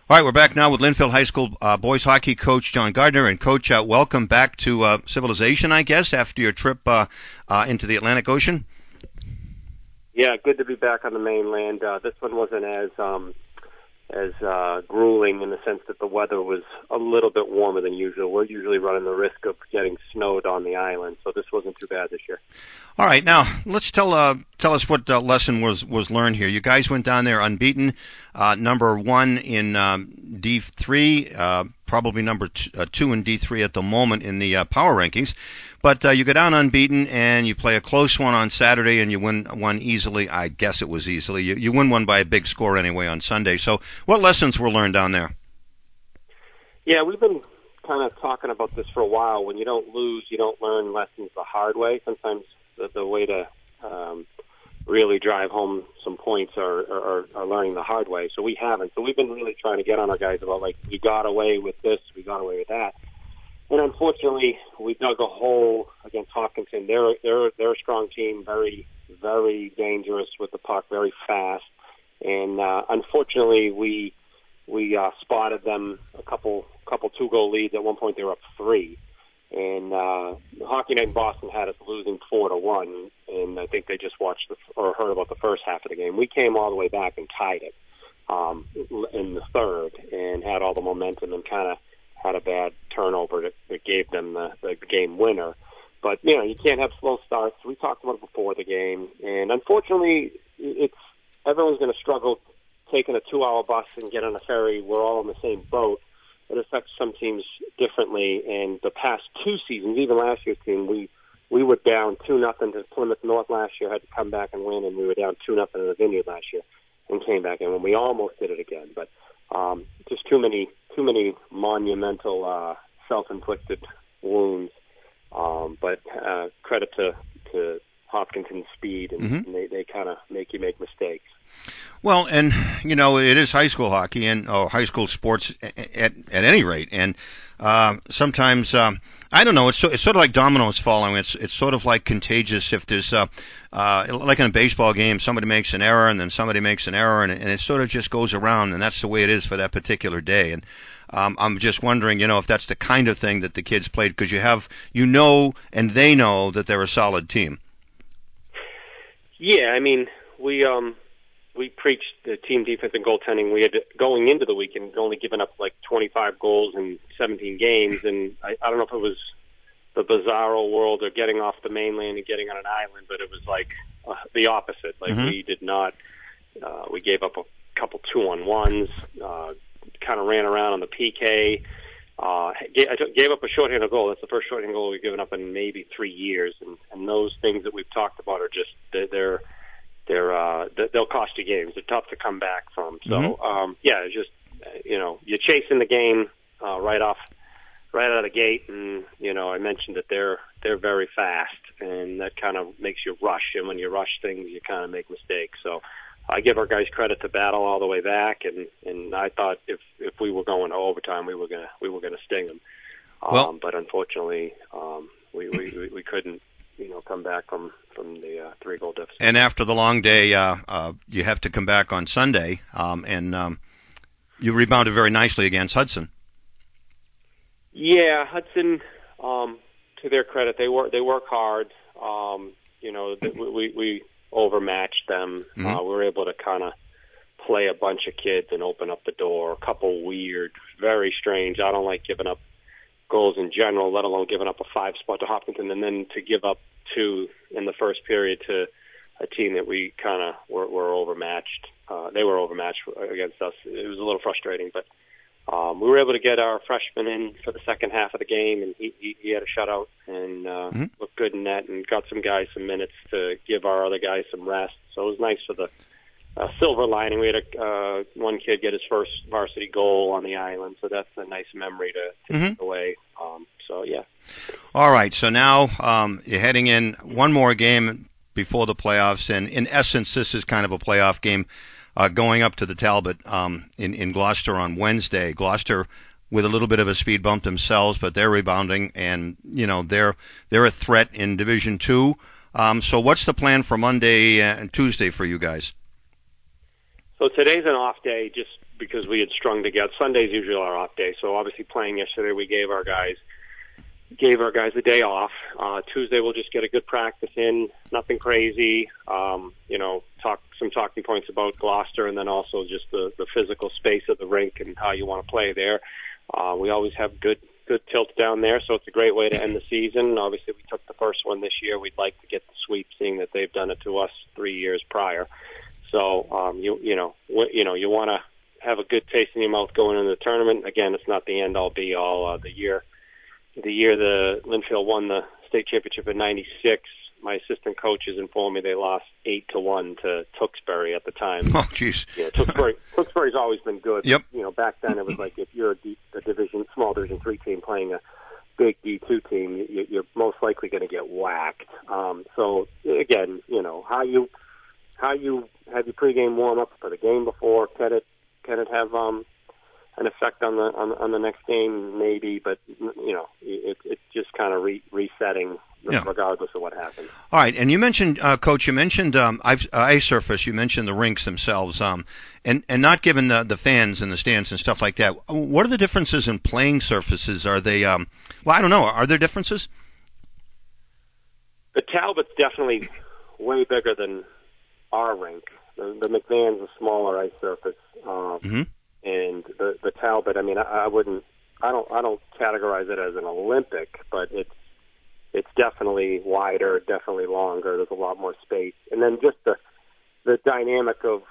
All right, we're back now with Linfield High School boys hockey coach John Gardner. And, Coach, welcome back to civilization, I guess, after your trip into the Atlantic Ocean. Yeah, good to be back on the mainland. This one wasn't as grueling in the sense that the weather was a little bit warmer than usual. We're usually running the risk of getting snowed on the island, so this wasn't too bad this year. All right, now let's tell us what lesson was learned here. You guys went down there unbeaten, number 1 in D3, probably number 2 in D3 at the moment in the power rankings. But you go down unbeaten, and you play a close one on Saturday, and you win one easily. I guess it was easily. You win one by a big score anyway on Sunday. So what lessons were learned down there? Yeah, we've been kind of talking about this for a while. When you don't lose, you don't learn lessons the hard way. Sometimes the way to really drive home some points are learning the hard way. So we haven't. So we've been really trying to get on our guys about, like, we got away with this, we got away with that. And unfortunately, we dug a hole against Hopkinton. They're a strong team, very, very dangerous with the puck, very fast. And unfortunately, we spotted them a couple 2-goal leads. At one point, they were up 3. And Hockey Night in Boston had us losing 4-1. And I think they just watched or heard about the first half of the game. We came all the way back and tied it in the third, and had all the momentum and kind of had a bad turnover that gave them the game winner. But, you can't have slow starts. We talked about it before the game. And unfortunately, everyone's going to struggle taking a 2-hour bus and get on a ferry. We're all in the same boat. It affects some teams differently. And the past 2 seasons, even last year's team, we were down 2-0 to Plymouth North last year, had to come back and win, and we were down 2-0 in the Vineyard last year and came back and won. We almost did it again. But just too many monumental self-inflicted wounds. But credit to Hopkinton's speed, and they kind of make you make mistakes. Well, and it is high school hockey and high school sports at any rate, and sometimes I don't know. It's sort of like dominoes falling. It's sort of like contagious. If there's like in a baseball game, somebody makes an error, and then somebody makes an error, and it sort of just goes around, and that's the way it is for that particular day. And I'm just wondering, if that's the kind of thing that the kids played, because and they know that they're a solid team. Yeah, I mean, we preached the team defense and goaltending. We had, going into the weekend, only given up like 25 goals in 17 games, and I don't know if it was the bizarro world of getting off the mainland and getting on an island, but it was like the opposite. Like, we did not, we gave up a couple 2-on-1s, kind of ran around on the PK. I gave up a shorthanded goal. That's the first shorthanded goal we've given up in maybe 3 years, and those things that we've talked about are just they'll cost you games. They're tough to come back from. So it's just you're chasing the game right out of the gate, and I mentioned that they're very fast, and that kind of makes you rush. And when you rush things, you kind of make mistakes. So I give our guys credit to battle all the way back, and I thought if we were going to overtime, we were gonna sting them. But unfortunately, we couldn't come back from the 3-goal deficit. And after the long day, you have to come back on Sunday, and you rebounded very nicely against Hudson. Yeah, Hudson. To their credit, they work hard. We overmatched them. We were able to kind of play a bunch of kids and open up the door. A couple weird, very strange. I don't like giving up goals in general, let alone giving up a 5 spot to Hopkinton, and then to give up 2 in the first period to a team that we kind of were overmatched. They were overmatched against us. It was a little frustrating, but we were able to get our freshman in for the second half of the game, and he had a shutout and looked good in net, and got some guys some minutes to give our other guys some rest. So it was nice for the silver lining. We had one kid get his first varsity goal on the island, so that's a nice memory to take away. So, yeah. All right, so now you're heading in one more game before the playoffs, and in essence, this is kind of a playoff game going up to the Talbot in Gloucester on Wednesday. Gloucester with a little bit of a speed bump themselves, but they're rebounding, and they're a threat in Division II. So what's the plan for Monday and Tuesday for you guys? So today's an off day, just because we had strung together. Sunday's usually our off day, so obviously playing yesterday, we gave our guys a day off. Tuesday we'll just get a good practice in, nothing crazy. Talk some talking points about Gloucester, and then also just the physical space of the rink and how you want to play there. We always have good tilts down there, so it's a great way to end the season. Obviously, we took the first one this year. We'd like to get the sweep, seeing that they've done it to us 3 years prior. So you want to have a good taste in your mouth going into the tournament. Again, it's not the end all be all. The year the Linfield won the state championship in '96, my assistant coaches informed me they lost 8-1 to Tewksbury at the time. Oh, jeez. Tewksbury's always been good. Yep. Back then it was like if you're a small Division 3 team playing a big D2 team, you're most likely going to get whacked. So again, how you have your pregame warm up for the game before. Can it have an effect on the next game? Maybe, but it's just kind of resetting. Yeah. Regardless of what happens. All right, and you mentioned, Coach, ice surface. You mentioned the rinks themselves, and not given the fans and the stands and stuff like that. What are the differences in playing surfaces? Are they? I don't know. Are there differences? The Talbot's definitely way bigger than our rink. The McMahon's a smaller ice surface, and the Talbot. I mean, I don't categorize it as an Olympic, but it's definitely wider, definitely longer. There's a lot more space. And then just the dynamic of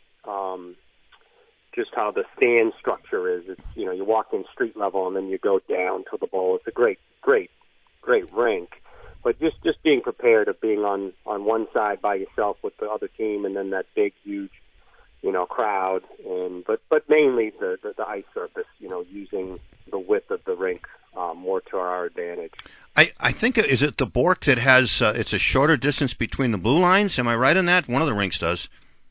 just how the stand structure is. It's, you walk in street level and then you go down to the bowl. It's a great rink. But just being prepared of being on one side by yourself with the other team and then that big, huge, crowd. But mainly the ice surface, using the width of the rink more to our advantage. I think, is it the Bork that has, it's a shorter distance between the blue lines? Am I right on that? One of the rinks does.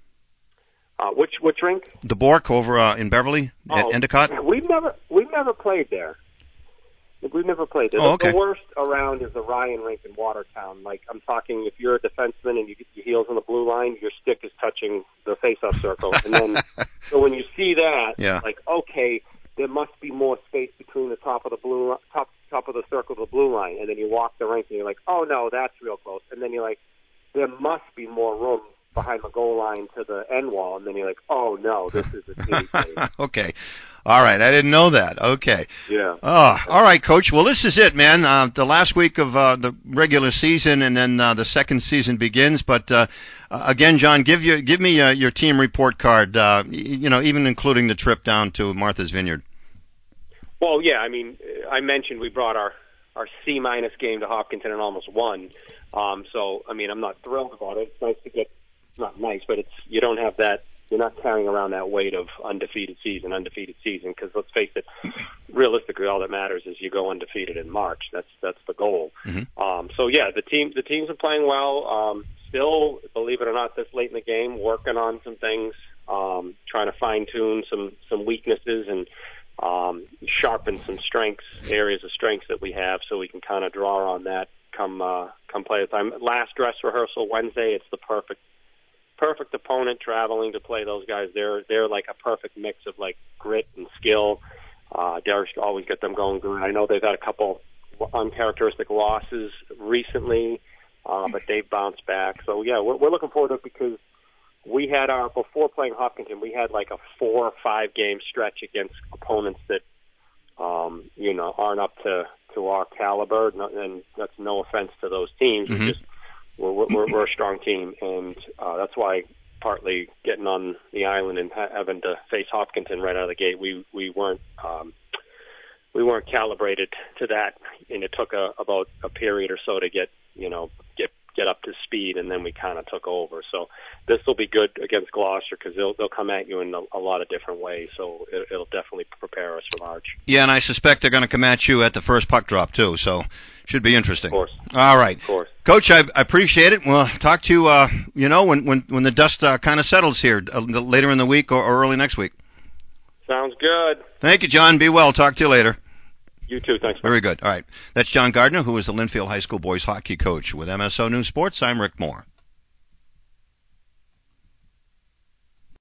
Which rink? The Bork over in Beverly at Endicott? We've never played there. We've never played there. Okay. The worst around is the Ryan rink in Watertown. Like, I'm talking, if you're a defenseman and you get your heels on the blue line, your stick is touching the face-off circle. And then, so when you see that, like, okay, there must be more space between the top of the top of the circle to the blue line. And then you walk the rink and you're like, oh no, that's real close. And then you're like, there must be more room behind the goal line to the end wall. And then you're like, oh no, this is a team game. Okay. All right. I didn't know that. Okay. Yeah. Oh, all right, Coach. Well, this is it, man. The last week of the regular season, and then the second season begins. But again, John, give me your team report card. Even including the trip down to Martha's Vineyard. Well, yeah. I mean, I mentioned we brought our C- game to Hopkinton and almost won. So, I mean, I'm not thrilled about it. It's nice to get. Not nice, but you don't have that. You're not carrying around that weight of undefeated season, because let's face it, realistically, all that matters is you go undefeated in March. That's the goal. Mm-hmm. So yeah, the teams are playing well. Still, believe it or not, this late in the game, working on some things, trying to fine tune some weaknesses and sharpen some areas of strengths that we have, so we can kind of draw on that come play time. Last dress rehearsal Wednesday. It's the perfect opponent traveling to play those guys. They're like a perfect mix of like grit and skill. Derek's always get them going good. I know they've had a couple uncharacteristic losses recently, but they've bounced back. So yeah, we're looking forward to it, because we had before playing Hopkinton, we had like a 4 or 5 game stretch against opponents that aren't up to our caliber, and that's no offense to those teams. Mm-hmm. We're a strong team, and that's why partly getting on the island and having to face Hopkinton right out of the gate, we weren't calibrated to that, and it took about a period or so to get up to speed, and then we kind of took over. So this will be good against Gloucester, because they'll come at you in a lot of different ways. So it'll definitely prepare us for March. Yeah, and I suspect they're going to come at you at the first puck drop too. So should be interesting. Of course. All right. Of course. Coach, I appreciate it. We'll talk to you, when the dust kind of settles here later in the week or early next week. Sounds good. Thank you, John. Be well. Talk to you later. You too. Thanks. Very good. All right. That's John Gardner, who is the Linfield High School boys hockey coach. With MSO News Sports, I'm Rick Moore.